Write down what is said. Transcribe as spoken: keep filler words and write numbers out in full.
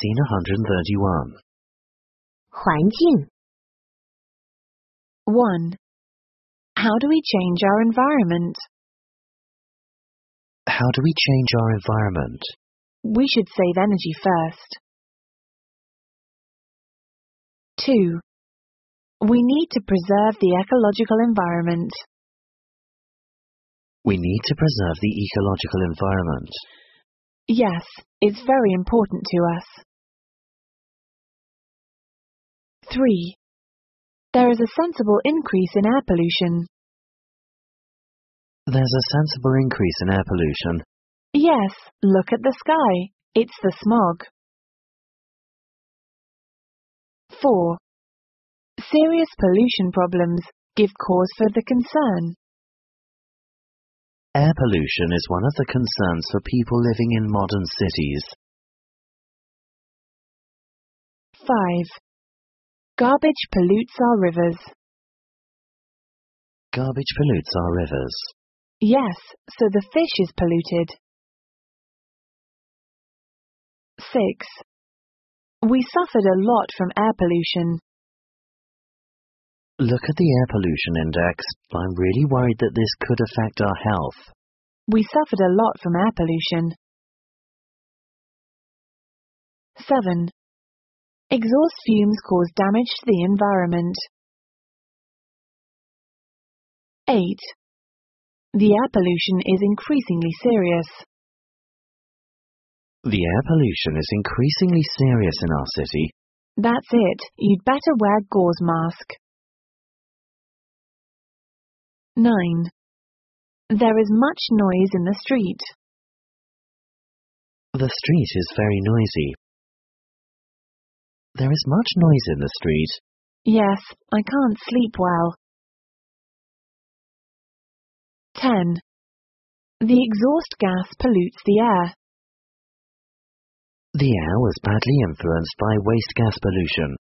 Scene one hundred thirty-one. 环境 one. How do we change our environment? How do we change our environment? We should save energy first. two. We need to preserve the ecological environment. We need to preserve the ecological environment. Yes, it's very important to us. three. There is a sensible increase in air pollution. There's a sensible increase in air pollution. Yes, look at the sky. It's the smog. four. Serious pollution problems give cause for the concern. Air pollution is one of the concerns for people living in modern cities. five. Garbage pollutes our rivers. Garbage pollutes our rivers. Yes, so the fish is polluted. six. We suffered a lot from air pollution. Look at the air pollution index. I'm really worried that this could affect our health. We suffered a lot from air pollution. seven. Exhaust fumes cause damage to the environment. eight. The air pollution is increasingly serious. The air pollution is increasingly serious in our city. That's it. You'd better wear gauze mask. nine. There is much noise in the street. The street is very noisy. There is much noise in the street. Yes, I can't sleep well. ten. The exhaust gas pollutes the air. The air was badly influenced by waste gas pollution.